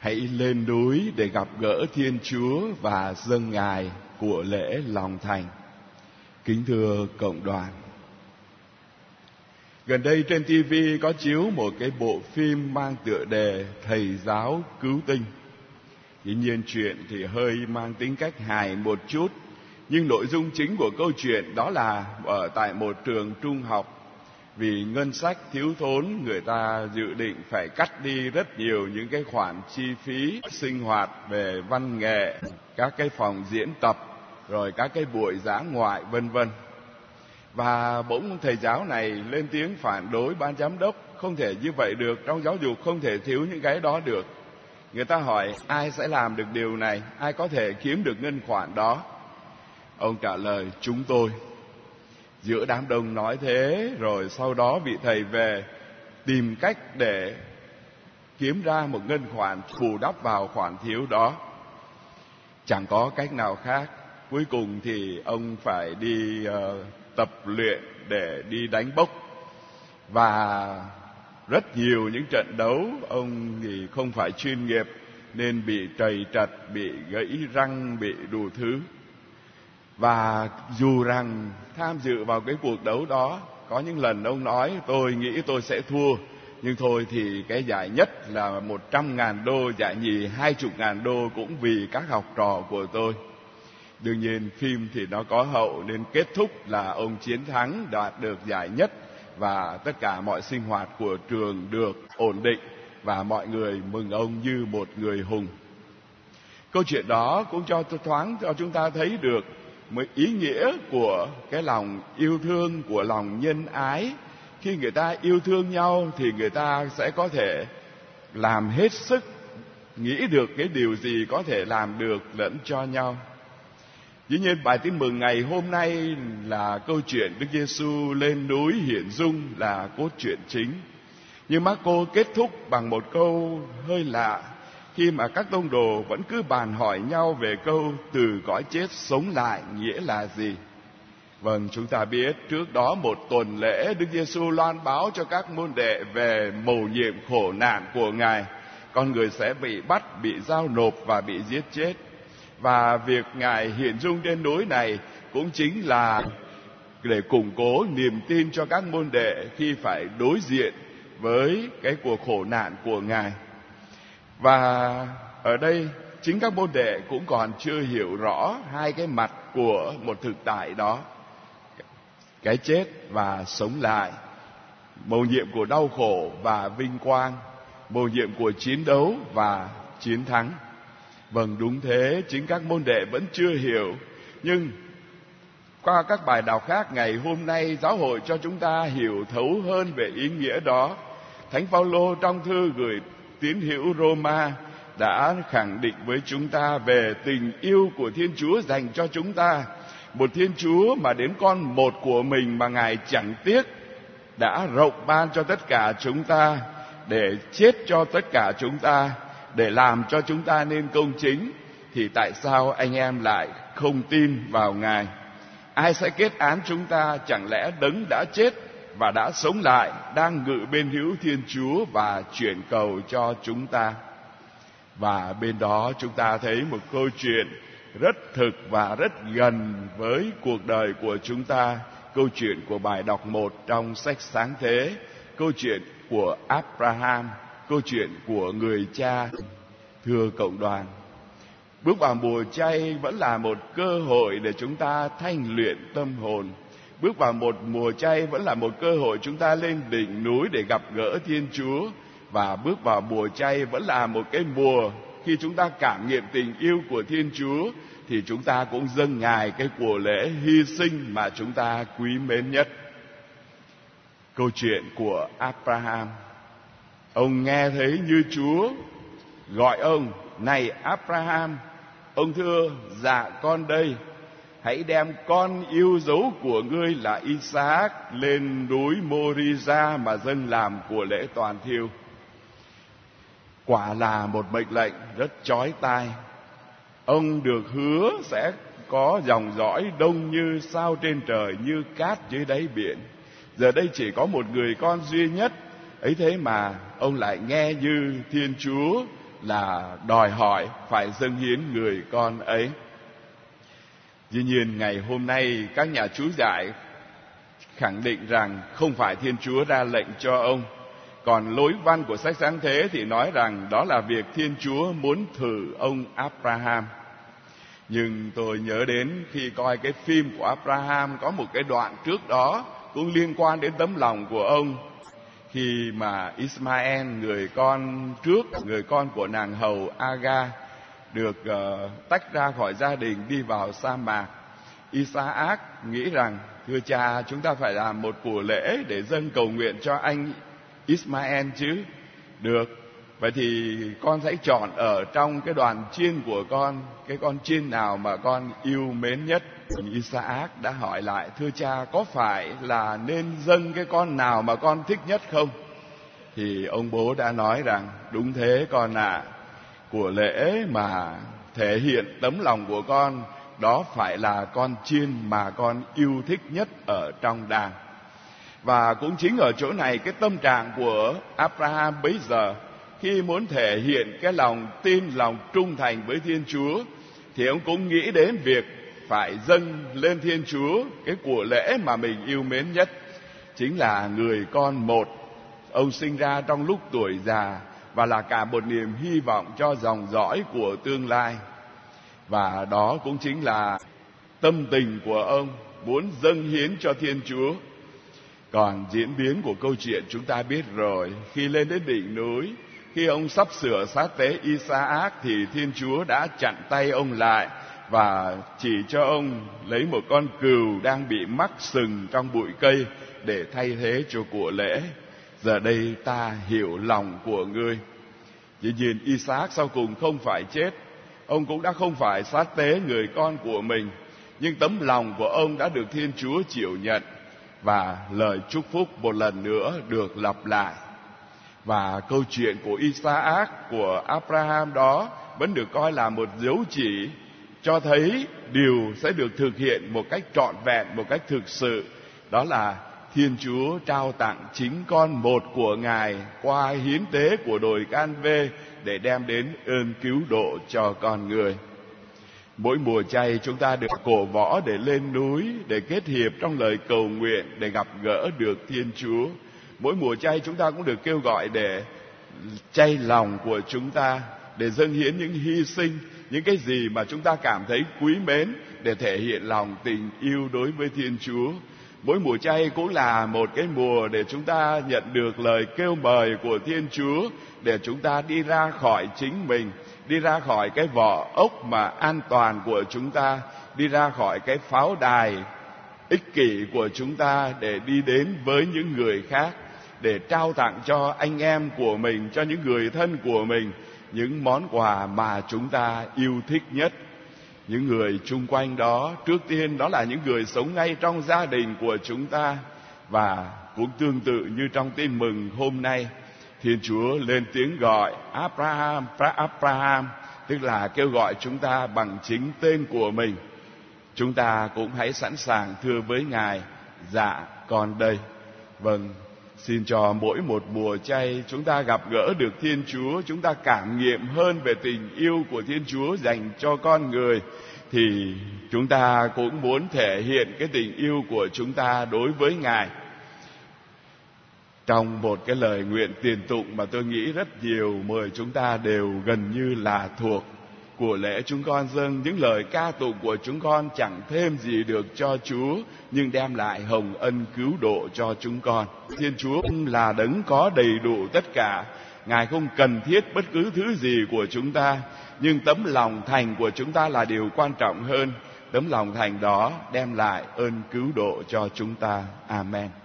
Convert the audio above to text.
hãy lên núi để gặp gỡ Thiên Chúa và dâng Ngài của lễ lòng thành. Kính thưa cộng đoàn, gần đây trên TV có chiếu một cái bộ phim mang tựa đề Thầy giáo cứu tinh. Dĩ nhiên chuyện thì hơi mang tính cách hài một chút, nhưng nội dung chính của câu chuyện đó là ở tại một trường trung học. Vì ngân sách thiếu thốn, người ta dự định phải cắt đi rất nhiều những cái khoản chi phí sinh hoạt về văn nghệ, các cái phòng diễn tập, rồi các cái buổi dã ngoại vân vân. Và bỗng thầy giáo này lên tiếng phản đối ban giám đốc: không thể như vậy được, trong giáo dục không thể thiếu những cái đó được. Người ta hỏi ai sẽ làm được điều này, ai có thể kiếm được ngân khoản đó. Ông trả lời: chúng tôi. Giữa đám đông nói thế, rồi sau đó vị thầy về tìm cách để kiếm ra một ngân khoản bù đắp vào khoản thiếu đó. Chẳng có cách nào khác, cuối cùng thì ông phải đi tập luyện để đi đánh bốc. Và rất nhiều những trận đấu, ông thì không phải chuyên nghiệp nên bị trầy trật, bị gãy răng, bị đủ thứ. Và dù rằng tham dự vào cái cuộc đấu đó, có những lần ông nói tôi nghĩ tôi sẽ thua, nhưng thôi thì cái giải nhất là 100.000 đô, giải nhì 20.000 đô cũng vì các học trò của tôi. Đương nhiên phim thì nó có hậu nên kết thúc là ông chiến thắng, đạt được giải nhất và tất cả mọi sinh hoạt của trường được ổn định và mọi người mừng ông như một người hùng. Câu chuyện đó cũng cho chúng ta thấy được một ý nghĩa của cái lòng yêu thương, của lòng nhân ái. Khi người ta yêu thương nhau thì người ta sẽ có thể làm hết sức, nghĩ được cái điều gì có thể làm được lẫn cho nhau. Dĩ nhiên bài tin mừng ngày hôm nay là câu chuyện Đức Giêsu lên núi hiện dung là cốt truyện chính. Nhưng Marco kết thúc bằng một câu hơi lạ, khi mà các tông đồ vẫn cứ bàn hỏi nhau về câu từ cõi chết sống lại nghĩa là gì. Vâng, chúng ta biết trước đó một tuần lễ Đức Giêsu loan báo cho các môn đệ về mầu nhiệm khổ nạn của Ngài. Con người sẽ bị bắt, bị giao nộp và bị giết chết. Và việc Ngài hiện dung trên núi này cũng chính là để củng cố niềm tin cho các môn đệ khi phải đối diện với cái cuộc khổ nạn của Ngài. Và ở đây chính các môn đệ cũng còn chưa hiểu rõ hai cái mặt của một thực tại đó: cái chết và sống lại, mầu nhiệm của đau khổ và vinh quang, mầu nhiệm của chiến đấu và chiến thắng. Vâng, đúng thế, chính các môn đệ vẫn chưa hiểu. Nhưng qua các bài đọc khác ngày hôm nay, giáo hội cho chúng ta hiểu thấu hơn về ý nghĩa đó. Thánh Phaolô trong thư gửi tín hữu Roma đã khẳng định với chúng ta về tình yêu của Thiên Chúa dành cho chúng ta. Một Thiên Chúa mà đến con một của mình mà Ngài chẳng tiếc đã rộng ban cho tất cả chúng ta, để chết cho tất cả chúng ta, để làm cho chúng ta nên công chính. Thì tại sao anh em lại không tin vào Ngài? Ai sẽ kết án chúng ta? Chẳng lẽ Đấng đã chết và đã sống lại đang ngự bên hữu Thiên Chúa và chuyển cầu cho chúng ta? Và bên đó chúng ta thấy một câu chuyện rất thực và rất gần với cuộc đời của chúng ta. Câu chuyện của bài đọc 1 trong sách Sáng Thế, câu chuyện của Abraham, câu chuyện của người cha. Thưa cộng đoàn, bước vào mùa chay vẫn là một cơ hội để chúng ta thanh luyện tâm hồn. Bước vào một mùa chay vẫn là một cơ hội chúng ta lên đỉnh núi để gặp gỡ Thiên Chúa. Và bước vào mùa chay vẫn là một cái mùa khi chúng ta cảm nghiệm tình yêu của Thiên Chúa, thì chúng ta cũng dâng Ngài cái của lễ hy sinh mà chúng ta quý mến nhất. Câu chuyện của Abraham. Ông nghe thấy như Chúa gọi ông: này Abraham. Ông thưa: dạ con đây. Hãy đem con yêu dấu của ngươi là Isaac lên núi Moriza mà dâng làm của lễ toàn thiêu. Quả là một mệnh lệnh rất chói tai. Ông được hứa sẽ có dòng dõi đông như sao trên trời, như cát dưới đáy biển. Giờ đây chỉ có một người con duy nhất ấy, thế mà ông lại nghe như Thiên Chúa là đòi hỏi phải dâng hiến người con ấy. Tuy nhiên ngày hôm nay các nhà chú giải khẳng định rằng không phải Thiên Chúa ra lệnh cho ông. Còn lối văn của sách Sáng Thế thì nói rằng đó là việc Thiên Chúa muốn thử ông Abraham. Nhưng tôi nhớ đến khi coi cái phim của Abraham, có một cái đoạn trước đó cũng liên quan đến tấm lòng của ông. Khi mà Ismael, người con trước, người con của nàng hầu Aga, được tách ra khỏi gia đình đi vào sa mạc, Isaac nghĩ rằng thưa cha, chúng ta phải làm một của lễ để dâng cầu nguyện cho anh Ismael chứ. Được, vậy thì con sẽ chọn ở trong cái đoàn chiên của con, cái con chiên nào mà con yêu mến nhất. Isaac đã hỏi lại, thưa cha, có phải là nên dâng cái con nào mà con thích nhất không? Thì ông bố đã nói rằng, đúng thế con ạ, của lễ mà thể hiện tấm lòng của con, đó phải là con chiên mà con yêu thích nhất ở trong đàn. Và cũng chính ở chỗ này, cái tâm trạng của Abraham bấy giờ, khi muốn thể hiện cái lòng tin, lòng trung thành với Thiên Chúa, thì ông cũng nghĩ đến việc phải dâng lên Thiên Chúa cái của lễ mà mình yêu mến nhất, chính là người con một. Ông sinh ra trong lúc tuổi già và là cả một niềm hy vọng cho dòng dõi của tương lai. Và đó cũng chính là tâm tình của ông, muốn dâng hiến cho Thiên Chúa. Còn diễn biến của câu chuyện chúng ta biết rồi. Khi lên đến đỉnh núi, khi ông sắp sửa sát tế Isaac, thì Thiên Chúa đã chặn tay ông lại và chỉ cho ông lấy một con cừu đang bị mắc sừng trong bụi cây để thay thế cho của lễ. Giờ đây ta hiểu lòng của ngươi. Dĩ nhiên Isaac sau cùng không phải chết, ông cũng đã không phải sát tế người con của mình, nhưng tấm lòng của ông đã được Thiên Chúa chịu nhận, và lời chúc phúc một lần nữa được lặp lại. Và câu chuyện của Isaac, của Abraham đó vẫn được coi là một dấu chỉ cho thấy điều sẽ được thực hiện một cách trọn vẹn, một cách thực sự. Đó là Thiên Chúa trao tặng chính con một của Ngài qua hiến tế của đồi Can-vê để đem đến ơn cứu độ cho con người. Mỗi mùa chay chúng ta được cổ võ để lên núi, để kết hiệp trong lời cầu nguyện, để gặp gỡ được Thiên Chúa. Mỗi mùa chay chúng ta cũng được kêu gọi để chay lòng của chúng ta, để dâng hiến những hy sinh, những cái gì mà chúng ta cảm thấy quý mến, để thể hiện lòng tình yêu đối với Thiên Chúa. Mỗi mùa chay cũng là một cái mùa để chúng ta nhận được lời kêu mời của Thiên Chúa, để chúng ta đi ra khỏi chính mình, đi ra khỏi cái vỏ ốc mà an toàn của chúng ta, đi ra khỏi cái pháo đài ích kỷ của chúng ta, để đi đến với những người khác, để trao tặng cho anh em của mình, cho những người thân của mình những món quà mà chúng ta yêu thích nhất. Những người chung quanh đó, trước tiên đó là những người sống ngay trong gia đình của chúng ta. Và cũng tương tự như trong tin mừng hôm nay, Thiên Chúa lên tiếng gọi Abraham, Abraham, tức là kêu gọi chúng ta bằng chính tên của mình. Chúng ta cũng hãy sẵn sàng thưa với Ngài, dạ con đây. Vâng, xin cho mỗi một mùa chay chúng ta gặp gỡ được Thiên Chúa, chúng ta cảm nghiệm hơn về tình yêu của Thiên Chúa dành cho con người, thì chúng ta cũng muốn thể hiện cái tình yêu của chúng ta đối với Ngài. Trong một cái lời nguyện tiền tụng mà tôi nghĩ rất nhiều mời chúng ta đều gần như là thuộc. Của lễ chúng con dâng những lời ca tụng của chúng con chẳng thêm gì được cho Chúa, nhưng đem lại hồng ân cứu độ cho chúng con. Thiên Chúa là đấng có đầy đủ tất cả, Ngài không cần thiết bất cứ thứ gì của chúng ta, nhưng tấm lòng thành của chúng ta là điều quan trọng hơn. Tấm lòng thành đó đem lại ơn cứu độ cho chúng ta. Amen.